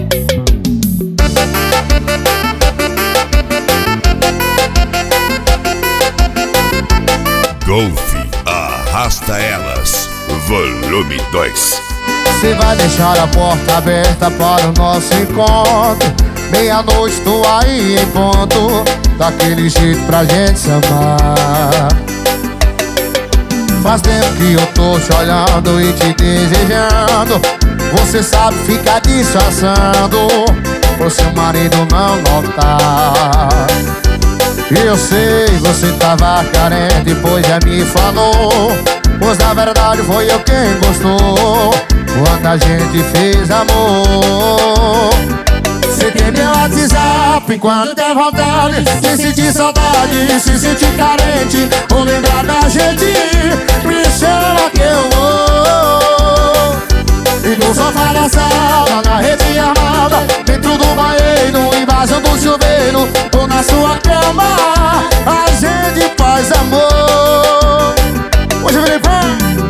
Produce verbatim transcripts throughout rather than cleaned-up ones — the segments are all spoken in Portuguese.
Golf Arrasta Elas, volume dois. Você vai deixar a porta aberta para o nosso encontro. Meia-noite tô aí em ponto, daquele jeito pra gente se amar. Faz tempo que eu tô te olhando e te desejando. Você sabe ficar disfarçando, pro seu marido não notar. E eu sei, você tava carente, pois já me falou. Pois na verdade foi eu quem gostou, quando a gente fez amor. Você tem meu WhatsApp quando der vontade, se sentir saudade, se sentir carente, ou lembrar da gente, me chama que eu vou. E no sofá da sala, na rede armada, dentro do banheiro, embaixo do chuveiro, ou na sua cama, a gente faz amor. Hoje eu virei fã.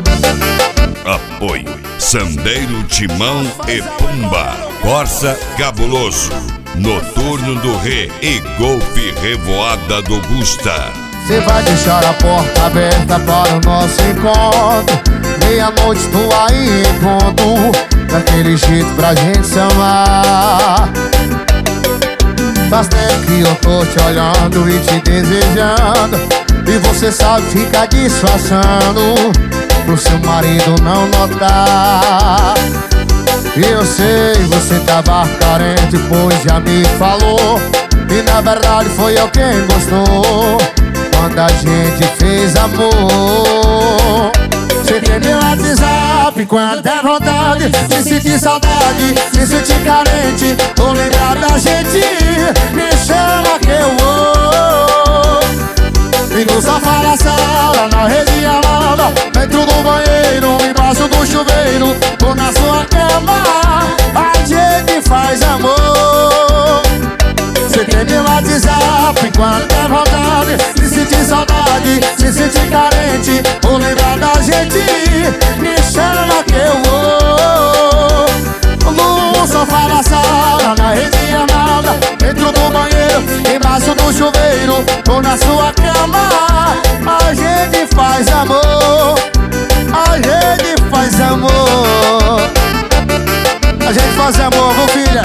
Apoio Sandeiro, Timão e Pumba, Corsa Cabuloso, Noturno do Rê e Golfe Revoada do Busta. Você vai deixar a porta aberta para o nosso encontro. Meia-noite tô aí em ponto, daquele jeito pra gente se amar. Faz tempo que eu tô te olhando e te desejando, e você sabe ficar disfarçando, pro seu marido não notar. E eu sei, você tava carente, pois já me falou. E na verdade foi eu quem gostou, quando a gente fez amor. Você tem meu WhatsApp quando der vontade, se sentir saudade, se sentir carente, ou lembrar da gente, me chama que eu vou. E no sofá da sala, na rede armada, dentro do banheiro, embaixo do chuveiro, ou na sua cama, a gente faz amor. Você tem meu WhatsApp quando der vontade, se sentir saudade, se sentir carente, ou lembrar da gente, me chama que eu vou. No sofá da sala, na rede armada, dentro do banheiro, embaixo do chuveiro, ou na sua cama, a gente faz amor. A gente faz amor. A gente faz amor, viu, filha?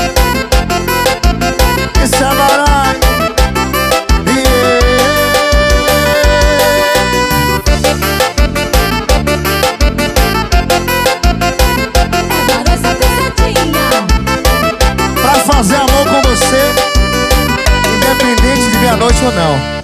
Isso é barulho. Pra fazer amor com você, independente de meia-noite ou não.